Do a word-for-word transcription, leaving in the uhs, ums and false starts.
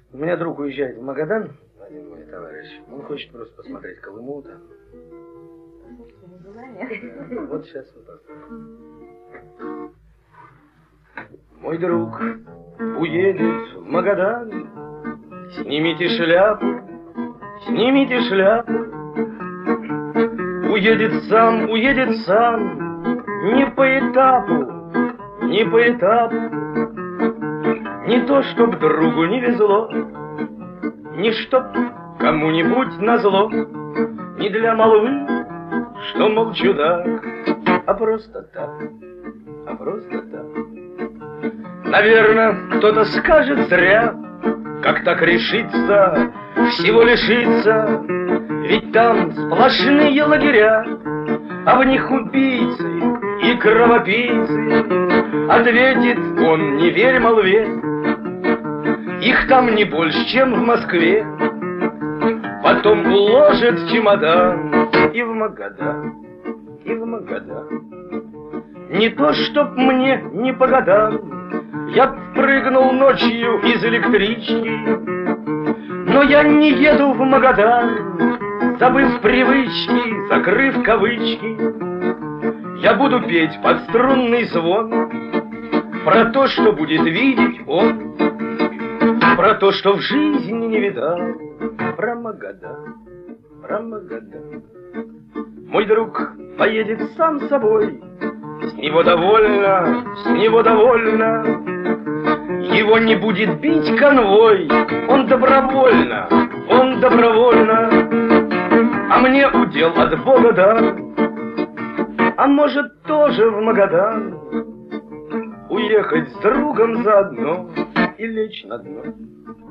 У меня друг уезжает в Магадан, один мой товарищ. Он хочет просто посмотреть Колыму там. Да, вот сейчас вот так. Мой друг уедет в Магадан. Снимите шляпу, снимите шляпу. Уедет сам, уедет сам. Не по этапу, не по этапу. Не то, чтоб другу не везло, не чтоб кому-нибудь назло, не для молвы, что, мол, чудак, а просто так, а просто так. Наверное, кто-то скажет зря, как так решиться, всего лишиться, ведь там сплошные лагеря, а в них убийцы и кровопийцы. Ответит он, не верь молве, их там не больше, чем в Москве. Потом уложит чемодан и в Магадан, и в Магадан. Не то, чтоб мне не по годам, я прыгнул ночью из электрички, но я не еду в Магадан, забыв привычки, закрыв кавычки. Я буду петь под струнный звон про то, что будет видеть он, про то, что в жизни не видал, про Магадан, про Магадан. Мой друг поедет сам собой, с него довольно, с него довольно. Его не будет бить конвой, он добровольно, он добровольно. А мне удел от Бога дар, а может тоже в Магадан уехать с другом заодно и лечь на дно.